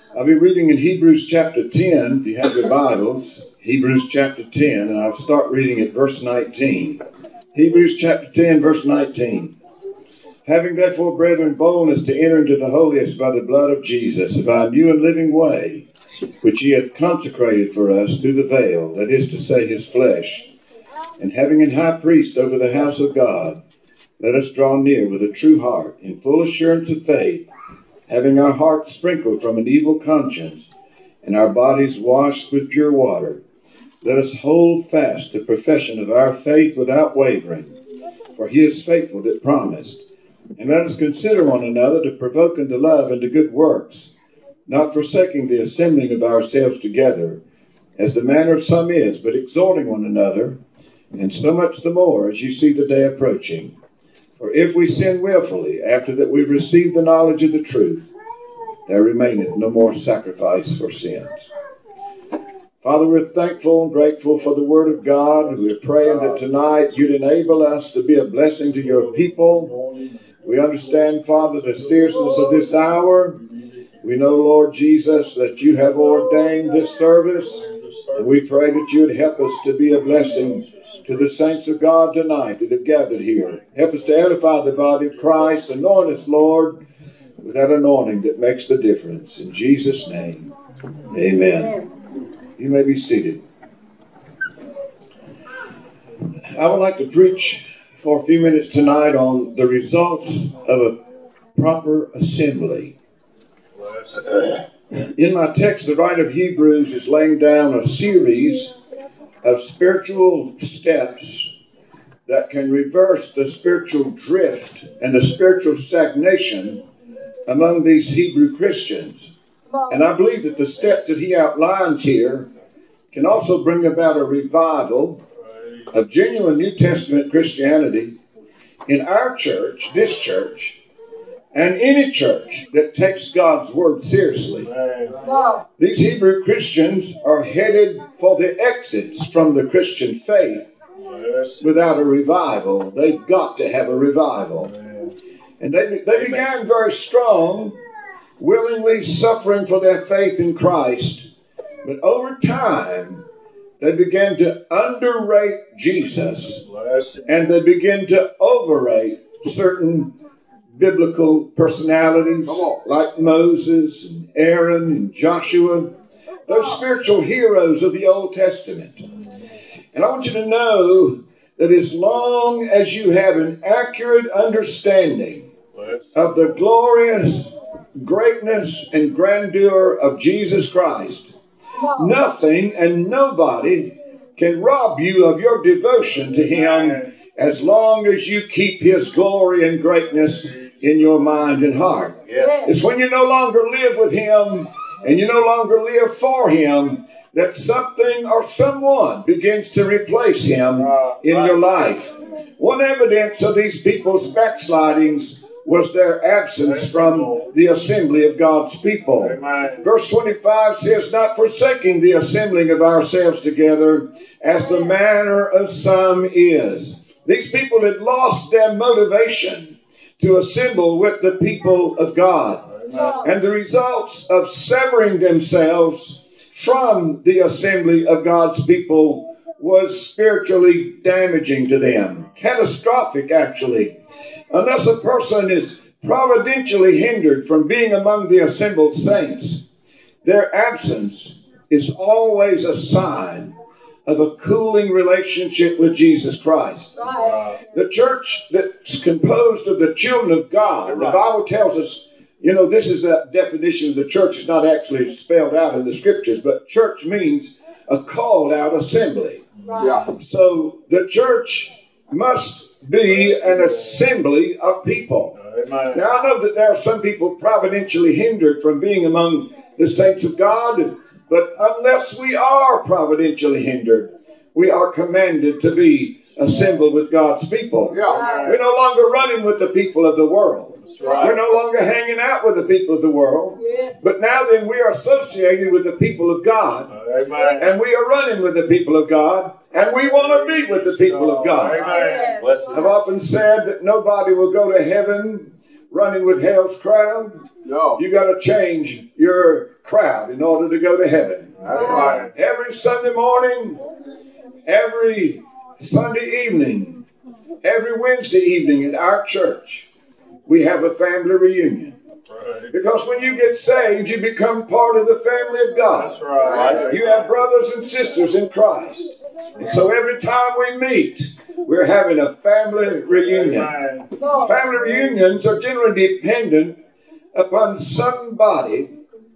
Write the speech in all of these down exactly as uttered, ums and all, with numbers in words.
I'll be reading in Hebrews chapter ten, if you have your Bibles. Hebrews chapter ten, and I'll start reading at verse nineteen. Hebrews chapter ten, verse nineteen. Having therefore, brethren, boldness to enter into the holiest by the blood of Jesus, by a new and living way, which he hath consecrated for us through the veil, that is to say, his flesh. And having an high priest over the house of God, let us draw near with a true heart, in full assurance of faith, having our hearts sprinkled from an evil conscience, and our bodies washed with pure water. Let us hold fast the profession of our faith without wavering, for he is faithful that promised. And let us consider one another to provoke unto love and to good works, not forsaking the assembling of ourselves together, as the manner of some is, but exhorting one another, and so much the more as you see the day approaching. For if we sin willfully, after that we've received the knowledge of the truth, there remaineth no more sacrifice for sins. Father, we're thankful and grateful for the Word of God. We're praying that tonight you'd enable us to be a blessing to your people. We understand, Father, the seriousness of this hour. We know, Lord Jesus, that you have ordained this service. And we pray that you would help us to be a blessing to the saints of God tonight that have gathered here. Help us to edify the body of Christ. Anoint us, Lord, with that anointing that makes the difference. In Jesus' name, amen. You may be seated. I would like to preach for a few minutes tonight on the results of a proper assembly. In my text, the writer of Hebrews is laying down a series of spiritual steps that can reverse the spiritual drift and the spiritual stagnation among these Hebrew Christians. And I believe that the steps that he outlines here can also bring about a revival of genuine New Testament Christianity in our church, this church, and any church that takes God's Word seriously. These Hebrew Christians are headed for the exits from the Christian faith without a revival. They've got to have a revival. And they, they began very strong, willingly suffering for their faith in Christ. But over time, they began to underrate Jesus, and they began to overrate certain biblical personalities like Moses and Aaron and Joshua, those spiritual heroes of the Old Testament. And I want you to know that as long as you have an accurate understanding of the glorious greatness and grandeur of Jesus Christ, nothing and nobody can rob you of your devotion to him as long as you keep his glory and greatness in your mind and heart. Yeah. It's when you no longer live with him and you no longer live for him that something or someone begins to replace him in your life. One evidence of these people's backslidings was their absence from the assembly of God's people. Verse twenty-five says, not forsaking the assembling of ourselves together as the manner of some is. These people had lost their motivation to assemble with the people of God. Amen. And the results of severing themselves from the assembly of God's people was spiritually damaging to them. Catastrophic, actually. Unless a person is providentially hindered from being among the assembled saints, their absence is always a sign of a cooling relationship with Jesus Christ. Right. The church that's composed of the children of God, the Bible tells us, you know, this is a definition of the church. It's not actually spelled out in the scriptures, but church means a called out assembly. Right. So the church must be an assembly of people. Amen. Now I know that there are some people providentially hindered from being among the saints of God, but unless we are providentially hindered, we are commanded to be assembled with God's people. Yeah. We're no longer running with the people of the world. That's right. We're no longer hanging out with the people of the world. Yeah. But now then we are associated with the people of God. Amen. And we are running with the people of God. And we want to be with the people of God. Amen. I've often said that nobody will go to heaven running with hell's crowd. No. You got to change your crowd in order to go to heaven. That's right. Every Sunday morning, every Sunday evening, every Wednesday evening in our church, we have a family reunion. Right. Because when you get saved, you become part of the family of God. That's right. You have brothers and sisters in Christ. And so every time we meet, we're having a family reunion. Amen. Family reunions are generally dependent upon somebody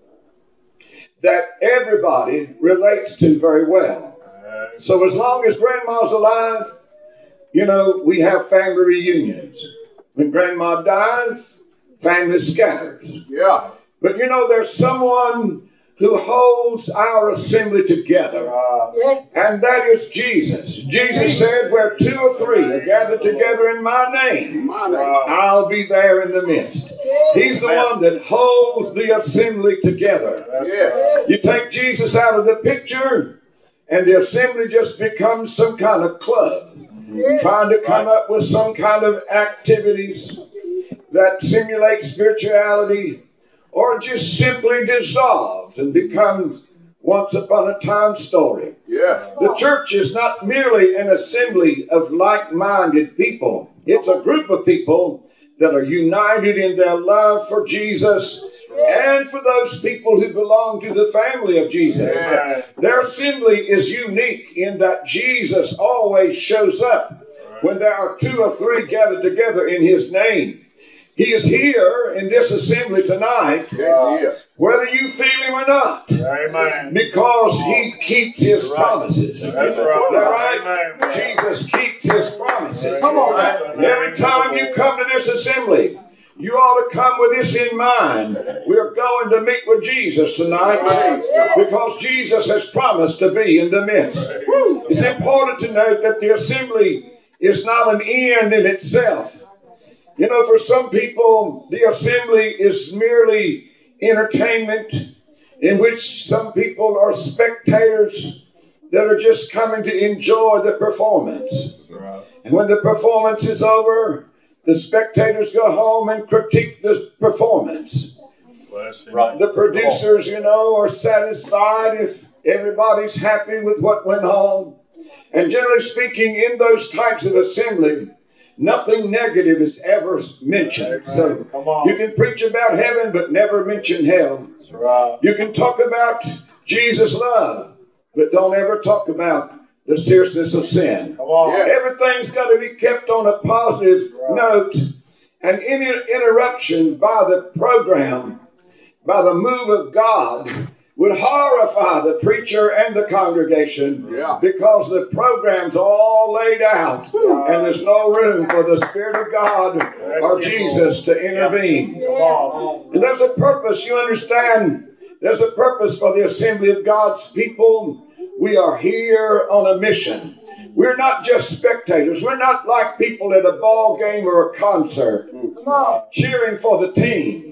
that everybody relates to very well. So as long as Grandma's alive, you know, we have family reunions. When Grandma dies, family scatters. Yeah. But you know, there's someone who holds our assembly together. Uh, And that is Jesus. Jesus said, where two or three are gathered together in my name, I'll be there in the midst. He's the one that holds the assembly together. yeah. You take Jesus out of the picture, and the assembly just becomes some kind of club, trying to come up with some kind of activities that simulate spirituality, or just simply dissolves and becomes once upon a time story. Yeah. The church is not merely an assembly of like-minded people. It's a group of people that are united in their love for Jesus and for those people who belong to the family of Jesus. Yeah. Their assembly is unique in that Jesus always shows up when there are two or three gathered together in His name. He is here in this assembly tonight, Yes, he is. whether you feel Him or not, Amen. because He keeps His promises. That's right. Is that right? Amen. Jesus keeps His promises. Come on. Every time you come to this assembly, you ought to come with this in mind. We're going to meet with Jesus tonight because Jesus has promised to be in the midst. It's important to note that the assembly is not an end in itself. You know, for some people, the assembly is merely entertainment in which some people are spectators that are just coming to enjoy the performance. And when the performance is over, the spectators go home and critique the performance. Right. The producers, you know, are satisfied if everybody's happy with what went on. And generally speaking, in those types of assembly, nothing negative is ever mentioned. So Come on. you can preach about heaven, but never mention hell. That's right. You can talk about Jesus' love, but don't ever talk about the seriousness of sin. Come on. Yeah. Everything's got to be kept on a positive Right. note. And any interruption by the program, by the move of God, would horrify the preacher and the congregation Yeah. because the program's all laid out and there's no room for the Spirit of God or Jesus to intervene. Come on. And there's a purpose, you understand, there's a purpose for the assembly of God's people. We are here on a mission. We're not just spectators. We're not like people at a ball game or a concert cheering for the team.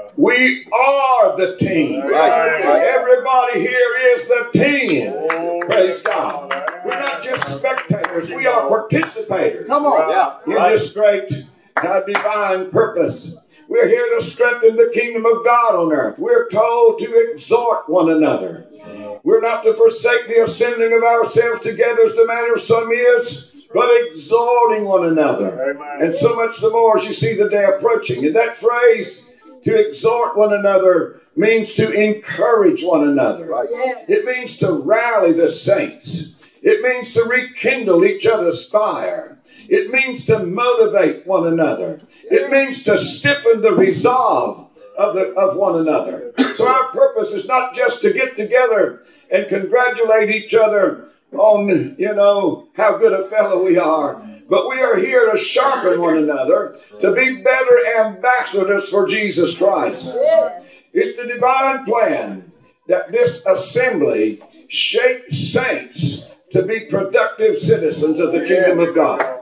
We are the team. Right. Everybody here is the team. Praise God. We're not just spectators. We are participators Come on. Yeah. in this great uh, divine purpose. We're here to strengthen the kingdom of God on earth. We're told to exhort one another. We're not to forsake the assembling of ourselves together as the manner of some is, but exhorting one another. Amen. And so much the more as you see the day approaching. And that phrase, to exhort one another, means to encourage one another. It means to rally the saints. It means to rekindle each other's fire. It means to motivate one another. It means to stiffen the resolve of, the, of one another. So our purpose is not just to get together and congratulate each other on, you know, how good a fellow we are. But we are here to sharpen one another, to be better ambassadors for Jesus Christ. It's the divine plan that this assembly shape saints to be productive citizens of the kingdom of God.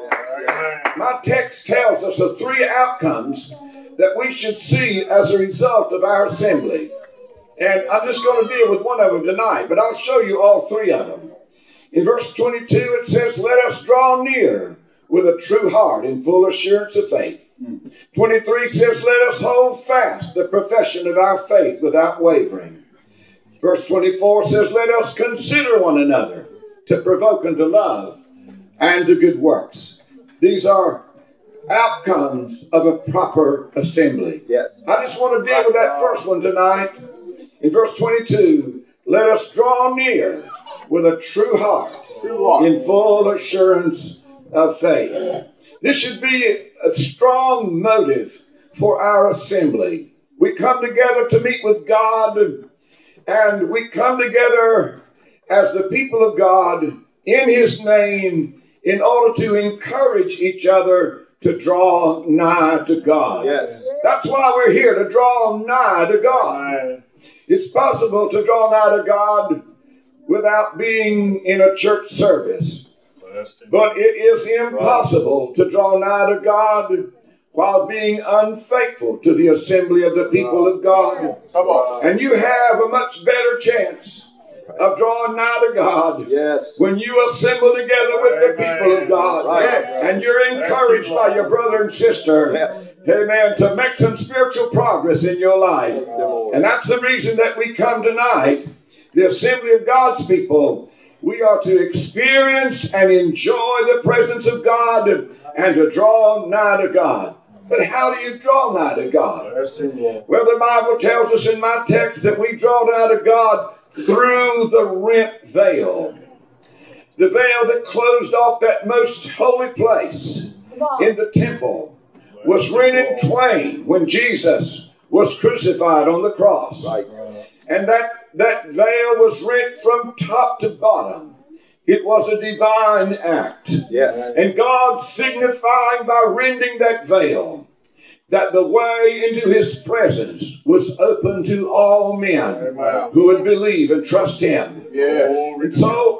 My text tells us of three outcomes that we should see as a result of our assembly. And I'm just going to deal with one of them tonight, but I'll show you all three of them. In verse twenty-two, it says, "Let us draw near with a true heart in full assurance of faith." twenty-three says, "Let us hold fast the profession of our faith without wavering." Verse twenty-four says, let us consider one another to provoke unto love and to good works. These are outcomes of a proper assembly. Yes. I just want to deal with that first one tonight. In verse twenty-two, let us draw near with a true heart in full assurance of faith. This should be a strong motive for our assembly. We come together to meet with God, and we come together as the people of God in His name in order to encourage each other to draw nigh to God. Yes. That's why we're here, to draw nigh to God. It's possible to draw nigh to God without being in a church service. But it is impossible to draw nigh to God while being unfaithful to the assembly of the people of God. And you have a much better chance of drawing nigh to God Yes. when you assemble together with the people of God. Right. And you're encouraged by your brother and sister, Yes. amen, to make some spiritual progress in your life. And that's the reason that we come tonight, the assembly of God's people. We are to experience and enjoy the presence of God and to draw nigh to God. But how do you draw nigh to God? Well, the Bible tells us in my text that we draw nigh to God through the rent veil. The veil that closed off that most holy place in the temple was rent in twain when Jesus was crucified on the cross. Right. And that, that veil was rent from top to bottom. It was a divine act. Yes. And God signifying by rending that veil that the way into His presence was open to all men who would believe and trust Him. And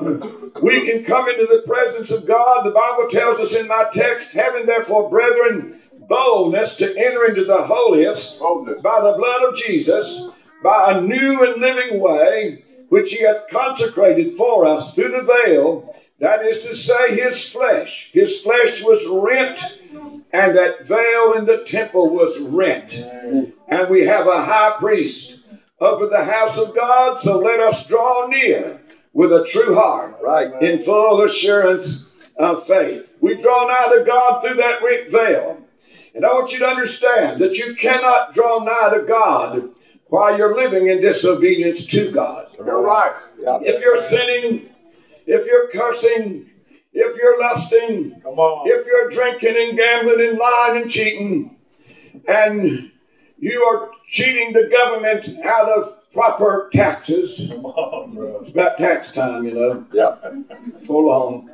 so we can come into the presence of God. The Bible tells us in my text, having therefore, brethren, boldness to enter into the holiest by the blood of Jesus, by a new and living way, which He hath consecrated for us through the veil, that is to say, His flesh. His flesh was rent, and that veil in the temple was rent. And we have a high priest over the house of God, so let us draw near with a true heart, Right. in full assurance of faith. We draw nigh to God through that rent veil. And I want you to understand that you cannot draw nigh to God while you're living in disobedience to God. You're right. Yeah. If you're sinning, if you're cursing, if you're lusting, Come on. if you're drinking and gambling and lying and cheating, and you are cheating the government out of proper taxes, Come on, bro. it's about tax time, you know, Yeah. full on,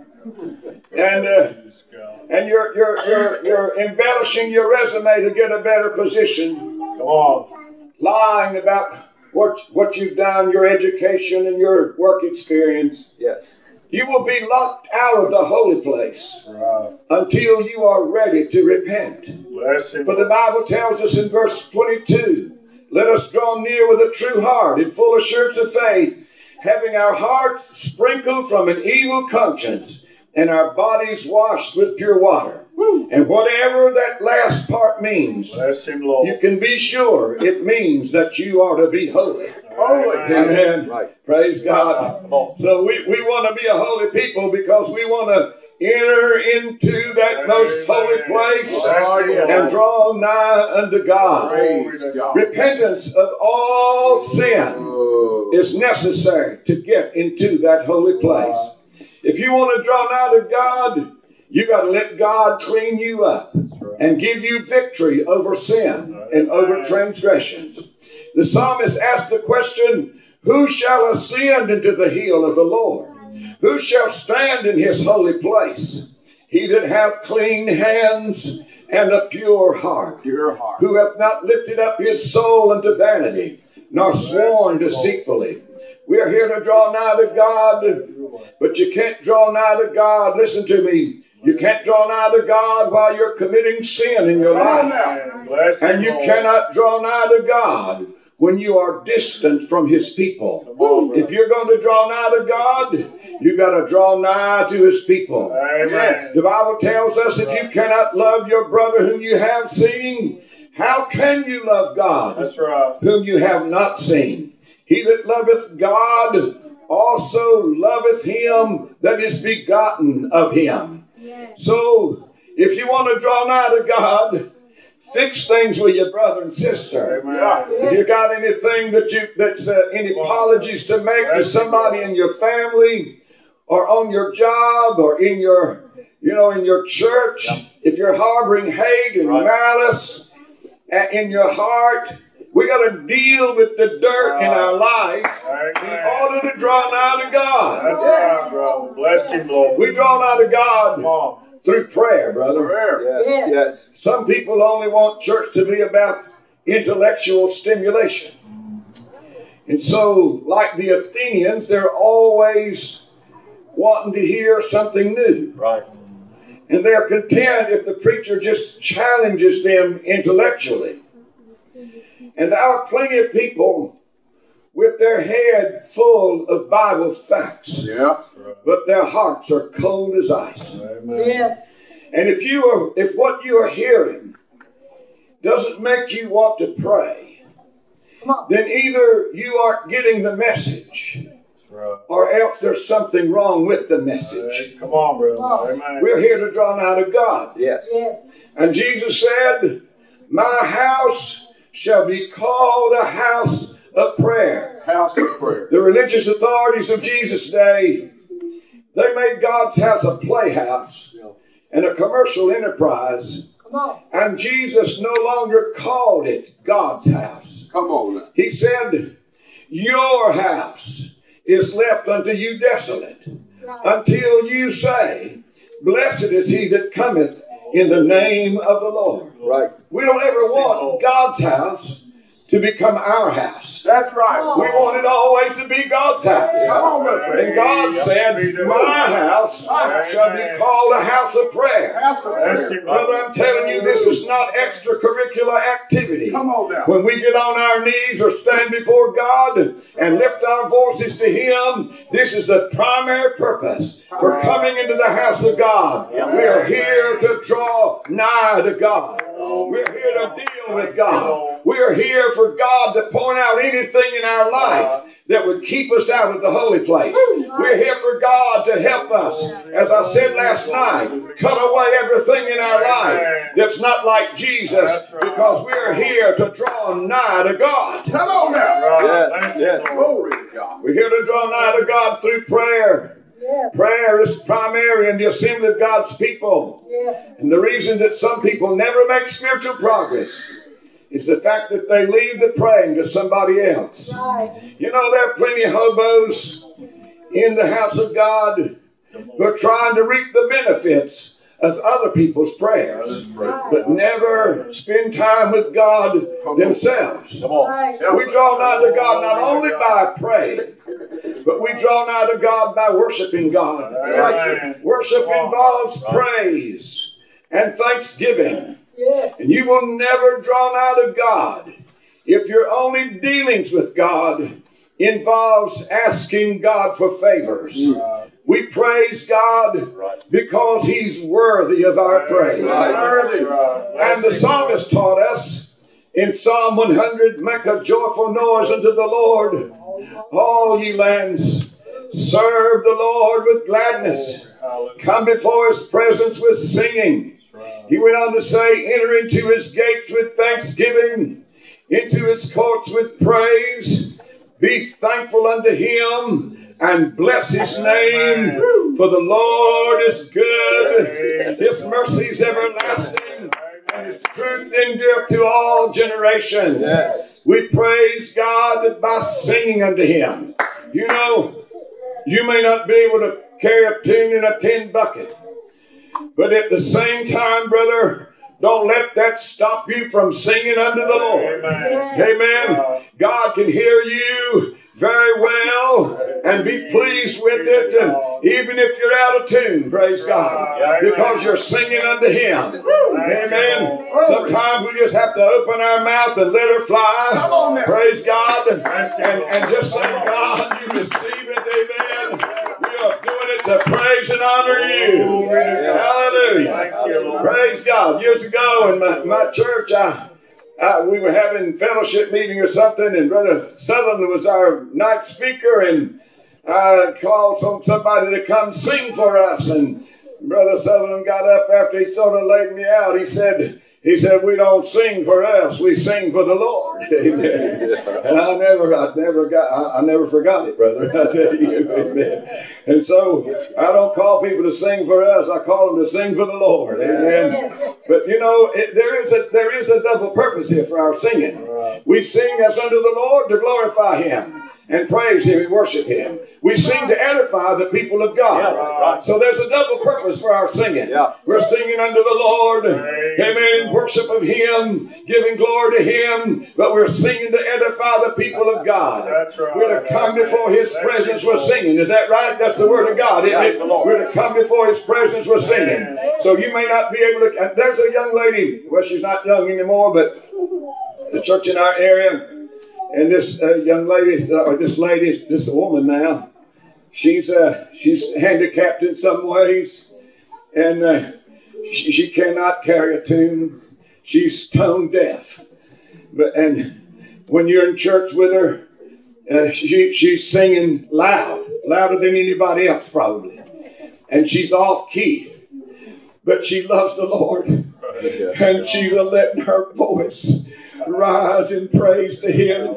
and uh, and you're you're you're you're embellishing your resume to get a better position, Come on. lying about what what you've done, your education and your work experience. Yes. You will be locked out of the holy place Right. until you are ready to repent. Bless Him. For the Bible tells us in verse twenty-two, let us draw near with a true heart in full assurance of faith, having our hearts sprinkled from an evil conscience and our bodies washed with pure water. And whatever that last part means, Bless Him, Lord. you can be sure it means that you are to be holy. Holy. Amen. Right. Praise God. Come on. So we, we want to be a holy people because we want to enter into that most holy place and draw nigh unto God. Glory to God. Repentance of all sin is necessary to get into that holy place. If you want to draw nigh to God, you got to let God clean you up and give you victory over sin and over transgressions. The psalmist asked the question, who shall ascend into the hill of the Lord? Who shall stand in His holy place? He that hath clean hands and a pure heart, Pure heart. who hath not lifted up his soul unto vanity, nor sworn deceitfully. We are here to draw nigh to God, but you can't draw nigh to God. Listen to me. You can't draw nigh to God while you're committing sin in your life. Bless Him, And you Lord. cannot draw nigh to God when you are distant from His people. Come on, brother. If you're going to draw nigh to God, you got to draw nigh to His people. Amen. The Bible tells us if you cannot love your brother whom you have seen, how can you love God That's right. whom you have not seen? He that loveth God also loveth him that is begotten of him. Yes. So, if you want to draw nigh to God, fix things with your brother and sister. Amen. If you got anything that you that's uh, any apologies to make to somebody in your family, or on your job, or in your you know in your church, if you're harboring hate and Right. malice uh, in your heart, we got to deal with the dirt in our life in Amen. order to draw nigh to That's God. right, brother. Bless him, Lord. We draw nigh to Come God on. through prayer, brother. Prayer. Yes. Yes. Some people only want church to be about intellectual stimulation. And so, like the Athenians, they're always wanting to hear something new. Right. And they're content if the preacher just challenges them intellectually. And there are plenty of people with their head full of Bible facts, Yeah. but their hearts are cold as ice. Amen. Yes. And if you are, if what you are hearing doesn't make you want to pray, Come on. then either you aren't getting the message, That's right. or else there's something wrong with the message. Hey, come on, brother. Amen. We're here to draw nigh to God. Yes. Yes. And Jesus said, my house shall be called a house of prayer. House of prayer. The religious authorities of Jesus' day, they made God's house a playhouse and a commercial enterprise. Come on. And Jesus no longer called it God's house. Come on now. He said, your house is left unto you desolate Right. until you say, blessed is he that cometh in the name of the Lord. Right. We don't ever want God's house to become our house. That's right. We want it always to be God's house. Come on, brother. And God said, my house shall be called a house of prayer. House of Bless prayer. him, Brother, I'm telling you, this is not extracurricular activity. Come on now. When we get on our knees or stand before God and lift our voices to Him, this is the primary purpose for coming into the house of God. We are here to draw nigh to God. We're here to deal with God. We are here for God to point out anything in our life that would keep us out of the holy place. We're here for God to help us, as I said last night, cut away everything in our life that's not like Jesus, because we're here to draw nigh to God. Come on now. Right. Yes. Bless him, Yes. Lord. Glory to God. We're here to draw nigh to God through prayer. Yes. Prayer is primary in the assembly of God's people. Yes. And the reason that some people never make spiritual progress is the fact that they leave the praying to somebody else. Right. You know, there are plenty of hobos in the house of God who are trying to reap the benefits of other people's prayers, but never spend time with God themselves. Come on. Right. We draw nigh to God not only by praying, but we draw nigh to God by worshiping God. Amen. Worship involves praise and thanksgiving. Yes. And you will never draw nigh to God if your only dealings with God involves asking God for favors. We praise God because He's worthy of our praise. Worthy. And the psalmist taught us in Psalm one hundred, make a joyful noise unto the Lord, all ye lands. Serve the Lord with gladness. Come before His presence with singing. He went on to say, enter into His gates with thanksgiving, into His courts with praise. Be thankful unto Him and bless His name, for the Lord is good. His mercy is everlasting, and His truth endureth to all generations. Yes. We praise God by singing unto Him. You know, you may not be able to carry a tune in a tin bucket, but at the same time, brother, don't let that stop you from singing unto the Lord. Amen. Amen. God can hear you very well and be pleased with it, and even if you're out of tune, praise God, because you're singing unto Him. Amen. Sometimes we just have to open our mouth and let her fly. Praise God, and, and, and just say, God, you receive it. Amen. We are doing it to praise and honor you. Hallelujah. Thank you, Lord. Praise God. Years ago in my, my church, I uh, we were having fellowship meeting or something, and Brother Sutherland was our night speaker, and I called some, somebody to come sing for us, and Brother Sutherland got up after he sort of laid me out. He said, He said, we don't sing for us, we sing for the Lord. Amen. And I never, I never got, I, I never forgot it, brother. I tell you, amen. And so I don't call people to sing for us, I call them to sing for the Lord. Amen. But you know, it, there is a there is a double purpose here for our singing. We sing as unto the Lord to glorify Him and praise Him and worship Him. We sing to edify the people of God. Yeah, right. So there's a double purpose for our singing. Yeah. We're singing unto the Lord, amen, in worship of Him, giving glory to Him, but we're singing to edify the people of God. That's right. We're to come before His presence with singing. Is that right? That's the word of God, isn't it? We're to come before His presence with singing. So you may not be able to, and there's a young lady, well, she's not young anymore, but the church in our area, and this uh, young lady, uh, or this lady, this woman now, she's uh, she's handicapped in some ways, and uh, she, she cannot carry a tune. She's tone deaf. But and when you're in church with her, uh, she she's singing loud, louder than anybody else probably, and she's off key. But she loves the Lord, and she's letting her voice rise in praise to Him.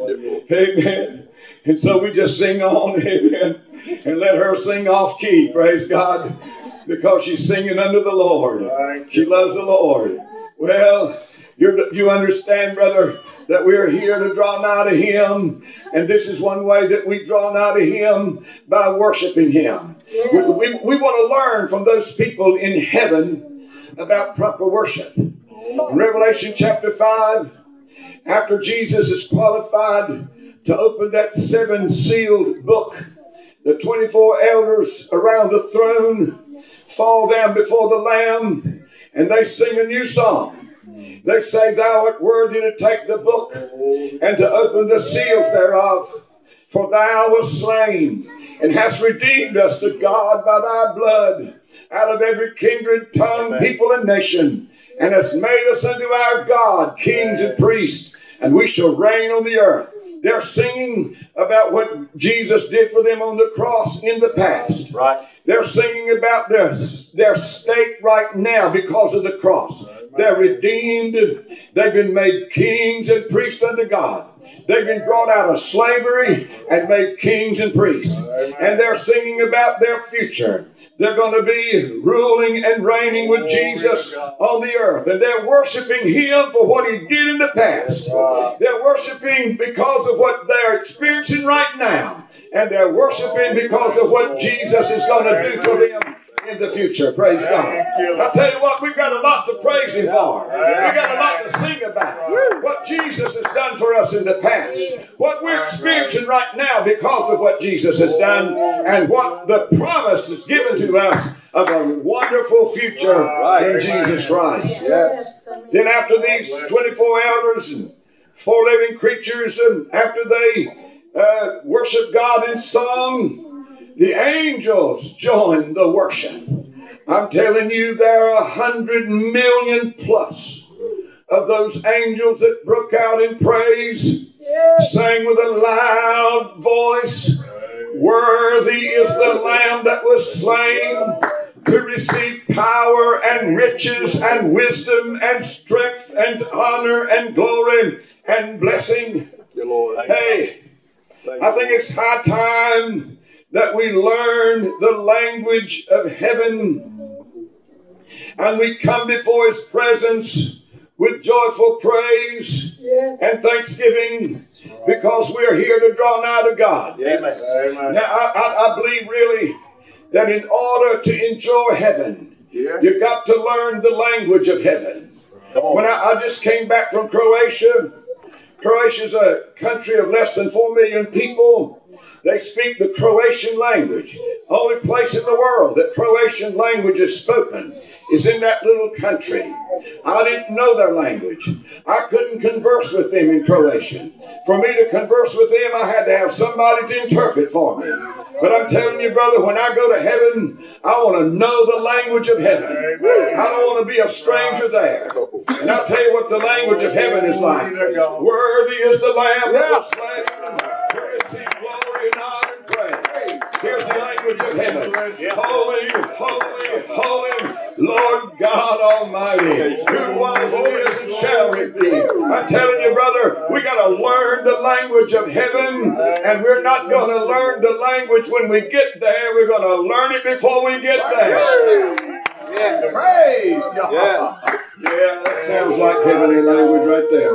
Amen. And so we just sing on, amen, and let her sing off key, praise God, because she's singing unto the Lord. She loves the Lord. Well, you're, you understand, brother, that we're here to draw nigh to Him, and this is one way that we draw nigh to Him, by worshiping Him. We, we, we want to learn from those people in heaven about proper worship. In Revelation chapter five, after Jesus is qualified to open that seven-sealed book, the twenty-four elders around the throne fall down before the Lamb, and they sing a new song. They say, Thou art worthy to take the book and to open the seals thereof, for Thou wast slain and hast redeemed us to God by Thy blood out of every kindred, tongue, people, and nation, and hast made us unto our God kings and priests, and we shall reign on the earth. They're singing about what Jesus did for them on the cross in the past. Right. They're singing about their, their state right now because of the cross. They're redeemed. They've been made kings and priests unto God. They've been brought out of slavery and made kings and priests. And they're singing about their future. They're going to be ruling and reigning with Jesus on the earth. And they're worshiping Him for what He did in the past. They're worshiping because of what they're experiencing right now. And they're worshiping because of what Jesus is going to do for them in the future. Praise God. I tell you what, we've got a lot to praise Him for. We've got a lot to sing about. What Jesus has done for us in the past. What we're experiencing right now because of what Jesus has done. And what the promise is given to us of a wonderful future in Jesus Christ. Then after these twenty-four elders and four living creatures, and after they uh, worship God in song, the angels join the worship. I'm telling you, there are a hundred million plus of those angels that broke out in praise, sang with a loud voice, Worthy is the Lamb that was slain to receive power and riches and wisdom and strength and honor and glory and blessing. Hey, I think it's high time that we learn the language of heaven, and we come before His presence with joyful praise yes. and thanksgiving, because we're here to draw nigh to God. Amen. Amen. Now, I, I, I believe really that in order to enjoy heaven, Yeah. you've got to learn the language of heaven. When I, I just came back from Croatia, Croatia's a country of less than four million people. They speak the Croatian language. Only place in the world that Croatian language is spoken is in that little country. I didn't know their language. I couldn't converse with them in Croatian. For me to converse with them, I had to have somebody to interpret for me. But I'm telling you, brother, when I go to heaven, I want to know the language of heaven. I don't want to be a stranger there. And I'll tell you what the language of heaven is like. Worthy is the Lamb that was slain to receive glory and honor and praise. Here's the language of heaven. Holy, holy, holy, Lord God Almighty, who was and is and shall be. I'm telling you, brother, we got to learn the language of heaven, and we're not going to learn the language when we get there. We're going to learn it before we get there. Yes. Praise God. Yes. Yeah, that sounds like heavenly language right there.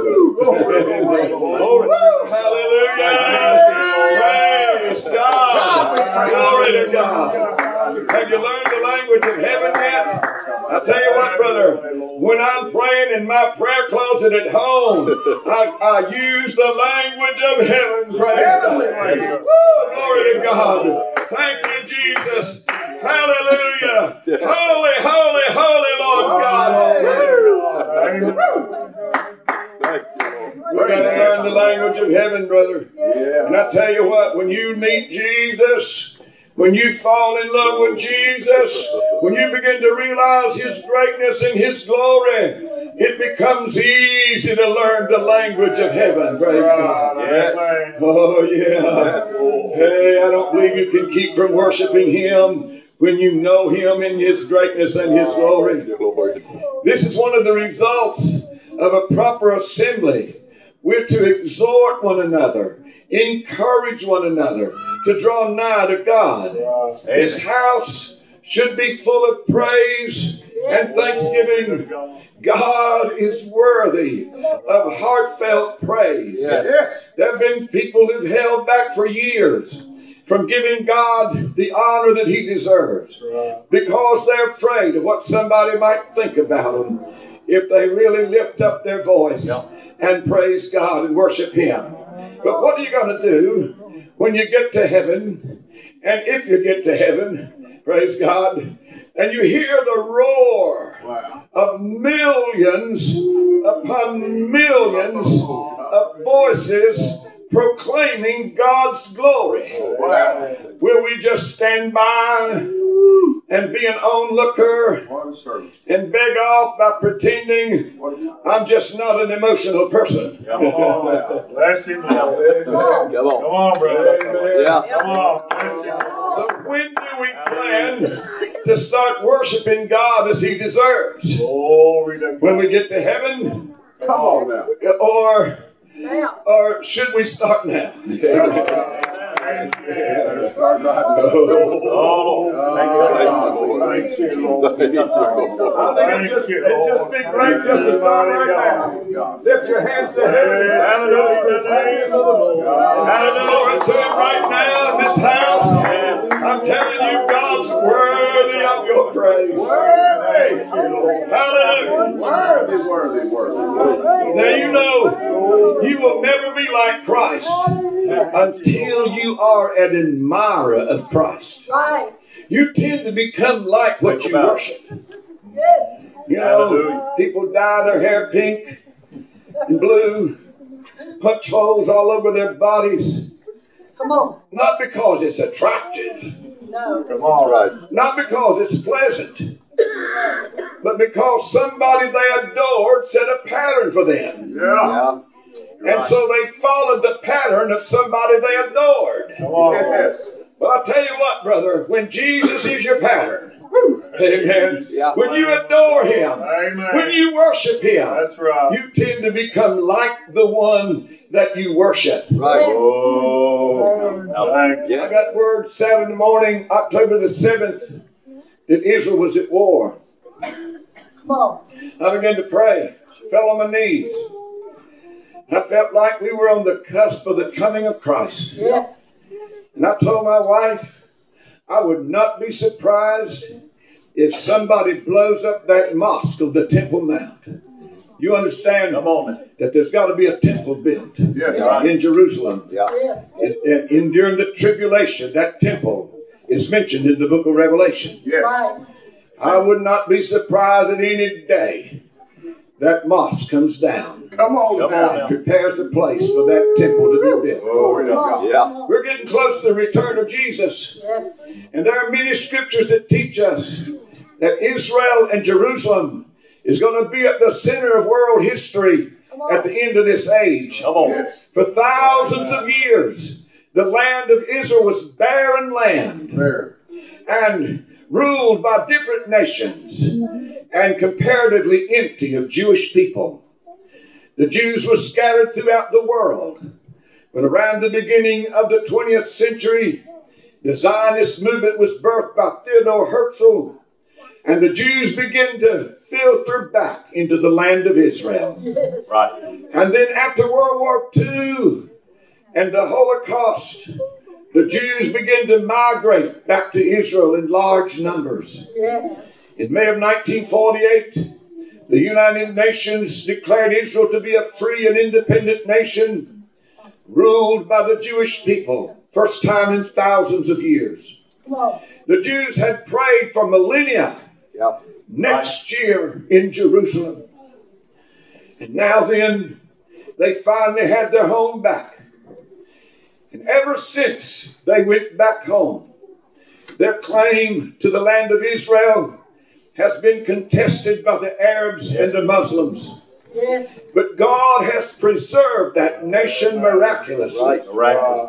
Hallelujah. Praise God. Glory to God. Have you learned the language of heaven yet? I'll tell you what, brother. When I'm praying in my prayer closet at home, I, I use the language of heaven. Praise God. Woo, glory to God. Thank you, Jesus. Hallelujah. Holy, holy, holy Lord God Almighty. We've got to learn the language of heaven, brother. And I tell you what, when you meet Jesus, when you fall in love with Jesus, when you begin to realize His greatness and His glory, it becomes easy to learn the language of heaven. Praise God. Yes. Oh, yeah. Hey, I don't believe you can keep from worshiping Him when you know Him in His greatness and His glory. This is one of the results of a proper assembly. We're to exhort one another, encourage one another to draw nigh to God. This house should be full of praise and thanksgiving. God is worthy of heartfelt praise. Yes. There have been people who've held back for years from giving God the honor that He deserves because they're afraid of what somebody might think about them if they really lift up their voice and praise God and worship Him. But what are you going to do when you get to heaven? And if you get to heaven, praise God, and you hear the roar of millions upon millions of voices proclaiming God's glory. Wow. Will we just stand by and be an onlooker and beg off by pretending I'm just not an emotional person? Come on. Bless Him, Lord. Come on. Come on, brother. Yeah. Come on. Bless Him. So when do we plan to start worshiping God as He deserves? Glory to God. When we get to heaven? Come on now. Or, or should we start now? Start right now. Oh, thank you, Lord. Thank you, Lord. I think it's just, it'd just be great just to start right now. Lift your hands to heaven. Hallelujah. Praise the Lord. Hallelujah. Glory to Him right now in this house. I'm telling you, God's worthy of your praise. Worthy. Hallelujah. Worthy, worthy, worthy. Now you know, you will never be like Christ until you are an admirer of Christ. Right. You tend to become like what you worship. Yes. You know, people dye their hair pink and blue, punch holes all over their bodies. Come on. Not because it's attractive, No. Come on. Right. not because it's pleasant, but because somebody they adored set a pattern for them. Yeah. Yeah. And so they followed the pattern of somebody they adored. Come on. Yes. Well, I'll tell you what, brother, when Jesus is your pattern, amen, Yeah. when you adore Him, Amen. when you worship Him, That's right. you tend to become like the one that you worship. Right. Oh, thank you. I got word Saturday morning, October the seventh, that Israel was at war. Come on. I began to pray, fell on my knees. I felt like we were on the cusp of the coming of Christ. Yes. And I told my wife, I would not be surprised if somebody blows up that mosque of the Temple Mount. You understand Come on. that there's got to be a temple built Yes. Right. in Jerusalem. Yeah. Yes. And, and in, during the tribulation, that temple is mentioned in the book of Revelation. Yes. Right. I would not be surprised at any day that mosque comes down, Come on Come now. on now. prepares the place for that temple to be built. Glory to Come God. on. Yeah. Come on. We're getting close to the return of Jesus. Yes. And there are many scriptures that teach us that Israel and Jerusalem is going to be at the center of world history at the end of this age. Come on. Yes. For thousands of years, the land of Israel was barren land There. and ruled by different nations and comparatively empty of Jewish people. The Jews were scattered throughout the world. But around the beginning of the twentieth century, the Zionist movement was birthed by Theodor Herzl, and the Jews began to filter back into the land of Israel. Yes. Right. And then after World War Two and the Holocaust, the Jews began to migrate back to Israel in large numbers. Yes. In May of nineteen forty-eight, the United Nations declared Israel to be a free and independent nation ruled by the Jewish people, first time in thousands of years. Come on. The Jews had prayed for millennia Yeah. next year in Jerusalem. And now then, they finally had their home back. And ever since they went back home, their claim to the land of Israel has been contested by the Arabs and the Muslims. Yes. But God has preserved that nation miraculously. Right. Right.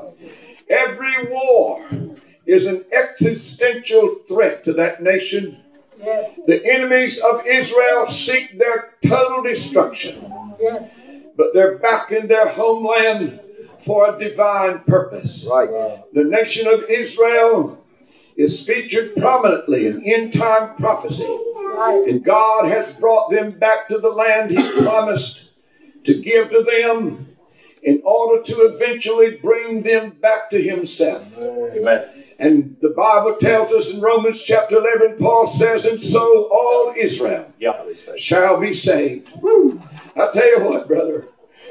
Every war is an existential threat to that nation. Yes. The enemies of Israel seek their total destruction, Yes. but they're back in their homeland for a divine purpose. Right. The nation of Israel is featured prominently in end-time prophecy, Right. and God has brought them back to the land He promised to give to them in order to eventually bring them back to Himself. Amen. And the Bible tells us in Romans chapter eleven, Paul says, and so all Israel Yeah. shall be saved. Woo. I tell you what, brother,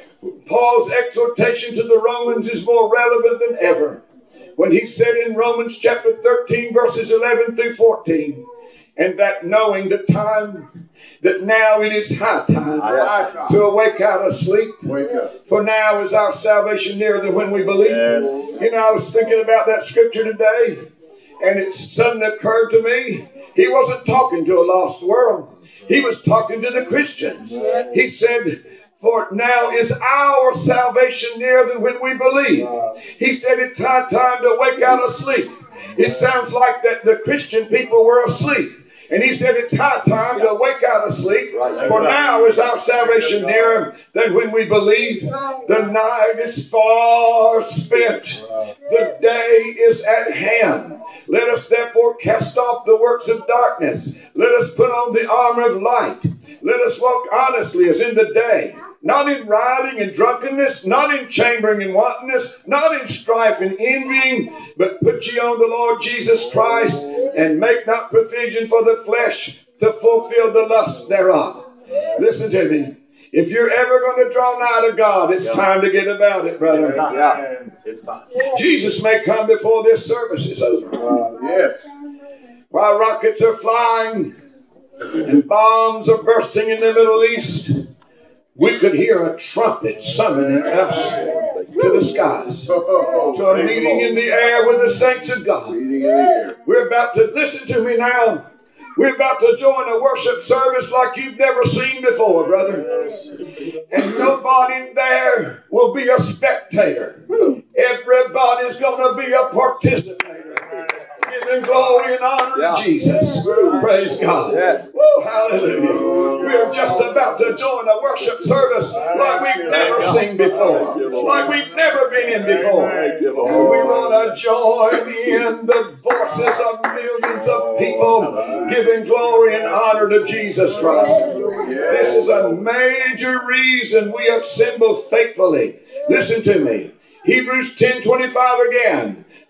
Paul's exhortation to the Romans is more relevant than ever when he said in Romans chapter thirteen, verses eleven through fourteen, and that knowing the time, that now it is high time High time. to awake out of sleep. Wake up. For now is our salvation nearer than when we believe. Yes. You know, I was thinking about that scripture today, and it suddenly occurred to me, he wasn't talking to a lost world. He was talking to the Christians. He said, for now is our salvation nearer than when we believe. He said it's high time to wake out of sleep. It sounds like that the Christian people were asleep. And he said it's high time to wake out of sleep. For now is our salvation nearer than when we believed. The night is far spent. The day is at hand. Let us therefore cast off the works of darkness. Let us put on the armor of light. Let us walk honestly as in the day, not in rioting and drunkenness, not in chambering and wantonness, not in strife and envying, but put ye on the Lord Jesus Christ, and make not provision for the flesh to fulfill the lust thereof. Listen to me. If you're ever going to draw nigh to God, it's time to get about it, brother. Yeah. It's time. Jesus may come before this service is over. Uh, yes. While rockets are flying and bombs are bursting in the Middle East, we could hear a trumpet summoning us to the skies, to a meeting in the air with the saints of God. Meeting in the air. We're about to, listen to me now, we're about to join a worship service like you've never seen before, brother. And nobody there will be a spectator. Everybody's going to be a participator. Giving glory and honor Yeah. to Jesus. Praise God. Yes. Woo, hallelujah. We're just about to join a worship service like we've never seen before. Like we've never been in before. And we want to join in the voices of millions of people giving glory and honor to Jesus Christ. This is a major reason we assemble faithfully. Listen to me. Hebrews ten twenty-five again.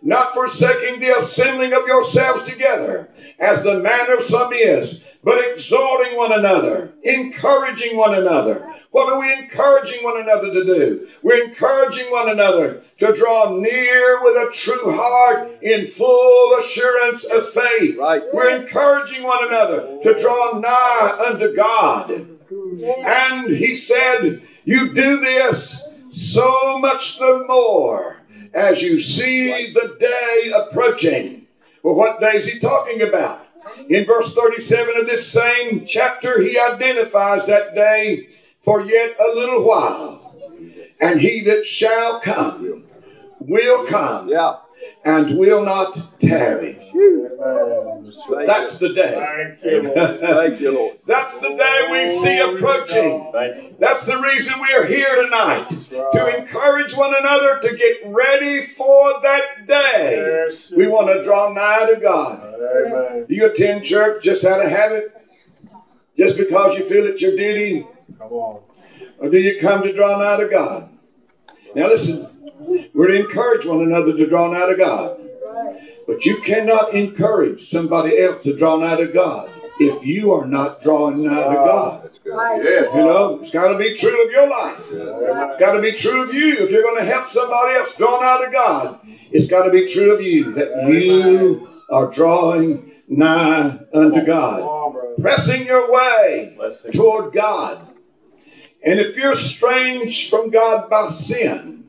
not forsaking the assembling of yourselves together, as the manner of some is, but exhorting one another, encouraging one another. What are we encouraging one another to do? We're encouraging one another to draw near with a true heart in full assurance of faith. Right. We're encouraging one another to draw nigh unto God. And he said, you do this so much the more as you see the day approaching. Well, what day is he talking about? In verse thirty-seven of this same chapter, he identifies that day, for yet a little while, and he that shall come will come, Yeah. and will not tarry. Thank That's the day. Thank you, you. Lord. Thank you, Lord. That's the day we see approaching. Thank you. That's the reason we are here tonight, to encourage one another to get ready for that day. Yes, We want to draw nigh to God. Amen. Do you attend church just out of habit? Just because you feel it's your duty? Come on. Or do you come to draw nigh to God? Now listen, we're to encourage one another to draw nigh to God. But you cannot encourage somebody else to draw nigh to God if you are not drawing nigh to God. That's good. Yeah. You know, it's got to be true of your life. It's got to be true of you. If you're going to help somebody else draw nigh to God, it's got to be true of you that you are drawing nigh unto Come God. on, brother. Pressing your way Bless him. toward God. And if you're estranged from God by sin,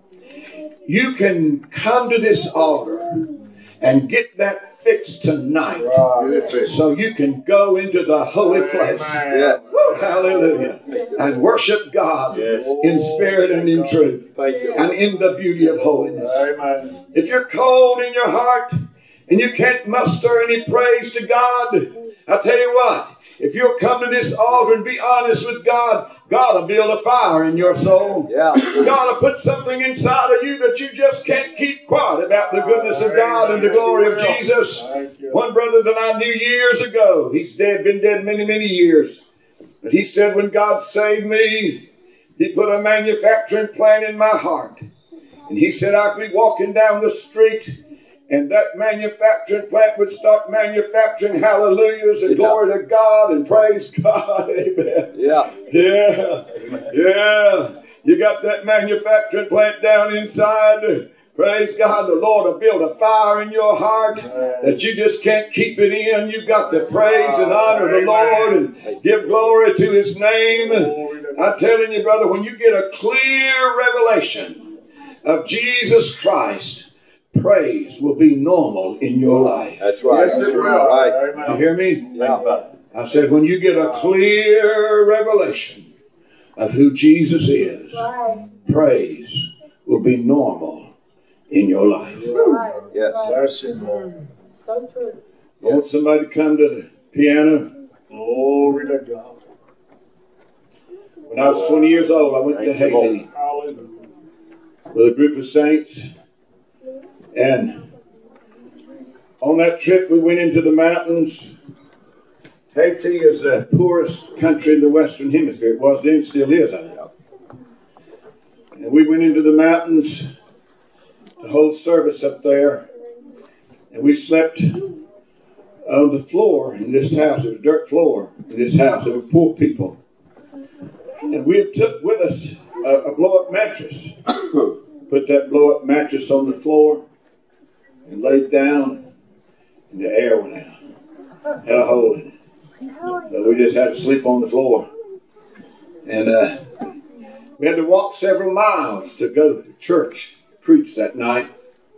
you can come to this altar and get that fixed tonight, Right. so you can go into the holy place. Amen. Yes. Woo, hallelujah. And worship God Yes. in spirit and in truth, Thank you. and in the beauty of holiness. Amen. If you're cold in your heart and you can't muster any praise to God, I tell you what, if you'll come to this altar and be honest with God, God will build a fire in your soul. Yeah. God will put something inside of you that you just can't keep quiet about the goodness of God and the glory of Jesus. Thank you. One brother that I knew years ago, he's dead, been dead many, many years. But he said when God saved me, he put a manufacturing plant in my heart. And he said I'd be walking down the street and that manufacturing plant would start manufacturing hallelujahs and glory to God and praise God. Amen. Yeah. Yeah. Yeah. You got that manufacturing plant down inside. Praise God. The Lord will build a fire in your heart that you just can't keep it in. You've got to praise and honor the Lord and give glory to His name. I'm telling you, brother, when you get a clear revelation of Jesus Christ, praise will be normal in your life. That's right. Yes, it will. Right. You Amen. hear me? Yeah. I said, when you get a clear revelation of who Jesus is, praise will be normal in your life. Yes. Bless him, Lord. So true. I want somebody to come to the piano. Glory to God. When I was twenty years old, I went to Haiti Hallelujah. with a group of saints. And on that trip, we went into the mountains. Haiti is the poorest country in the Western Hemisphere. It was then, still is. I know. And we went into the mountains to hold service up there. And we slept on the floor in this house. It was dirt floor in this house. There were poor people. And we had took with us a, a blow-up mattress. Put that blow-up mattress on the floor and laid down, and the air went out. Had a hole in it. So we just had to sleep on the floor. And uh, we had to walk several miles to go to church, preach that night.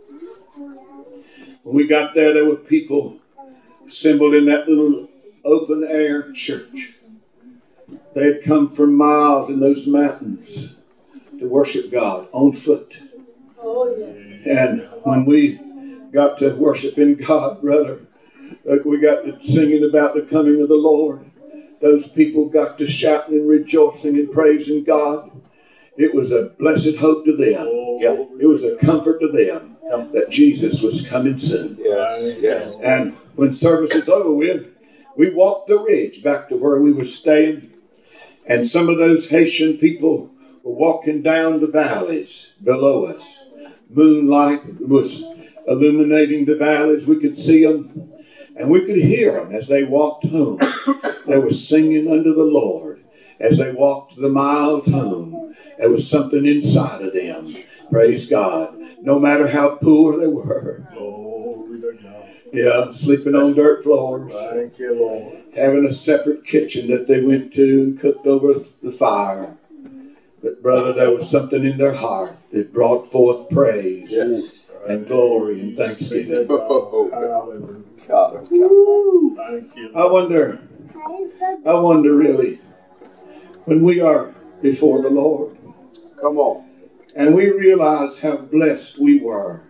When we got there, there were people assembled in that little open-air church. They had come from miles in those mountains to worship God on foot. Oh, yeah. And when we got to worshiping God, brother, like we got to singing about the coming of the Lord, those people got to shouting and rejoicing and praising God. It was a blessed hope to them. Yeah. It was a comfort to them that Jesus was coming soon. Yes. Yes. And when service was over with, we walked the ridge back to where we were staying. And some of those Haitian people were walking down the valleys below us. Moonlight was illuminating the valleys. We could see them and we could hear them as they walked home. They were singing unto the Lord as they walked the miles home. There was something inside of them. Praise God. No matter how poor they were. Glory to God. Yeah, sleeping on dirt floors. Thank you, Lord. Having a separate kitchen that they went to and cooked over the fire. But brother, there was something in their heart that brought forth praise Yes. and glory and thanksgiving. Hallelujah. God. Thank you. I wonder, I wonder really, when we are before the Lord Come on. and we realize how blessed we were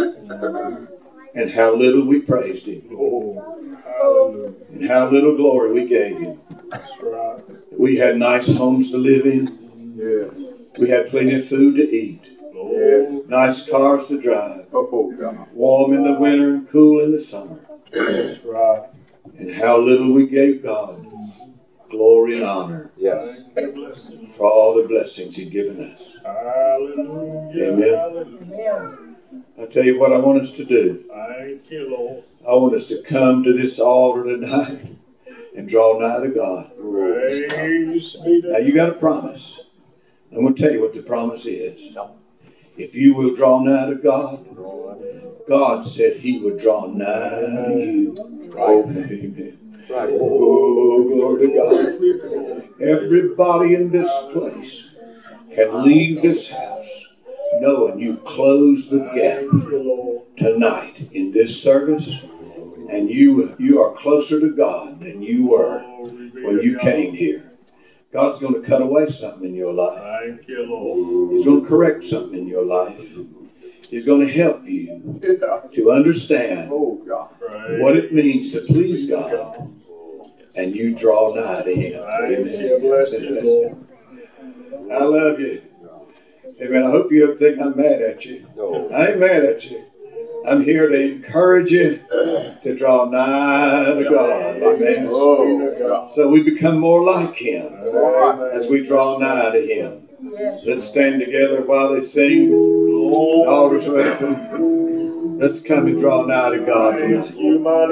and how little we praised Him Oh, hallelujah. and how little glory we gave Him. That's right. We had nice homes to live in. Yeah. We had plenty of food to eat. Oh, Nice cars to drive. Oh, God. Warm in the winter and cool in the summer. that's right. And how little we gave God glory and honor Yes. Thank you, bless you. for all the blessings He'd given us. Hallelujah. Amen. Hallelujah. I tell you what I want us to do. Thank you, Lord. I want us to come to this altar tonight and draw nigh to God. Praise be to Now you got a promise. I'm going to tell you what the promise is. If you will draw nigh to God, God said He would draw nigh to you. Right. Amen. Right. Oh, glory to God. Everybody in this place can leave this house knowing you closed the gap Thank you, Lord. tonight in this service, and you you are closer to God than you were Glory be when to you God. came here. God's going to cut away something in your life. Thank you, Lord. He's going to correct something in your life. He's going to help you Yeah. to understand Oh, God. Praise what it means to please be to God, and you draw nigh to Him. Thank you, bless you, Lord. I love you. Amen. I hope you don't think I'm mad at you. No. I ain't mad at you. I'm here to encourage you to draw nigh to God. Amen. Oh, God. So we become more like Him Amen. as we draw nigh to Him. Yes. Let's stand together while they sing. Lord, Altars are open. Let's come and draw nigh to God praise tonight. you, mighty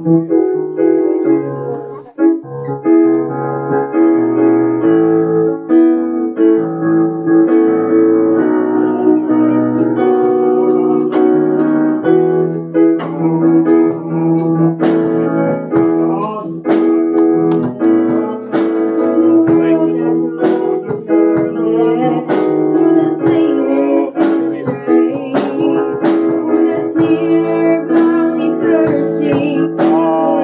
God. For the sinner blindly searching, for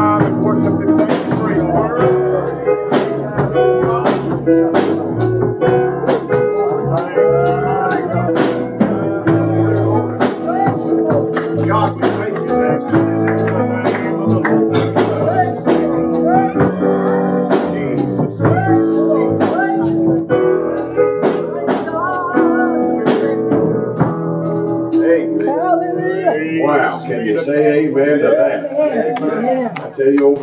Father.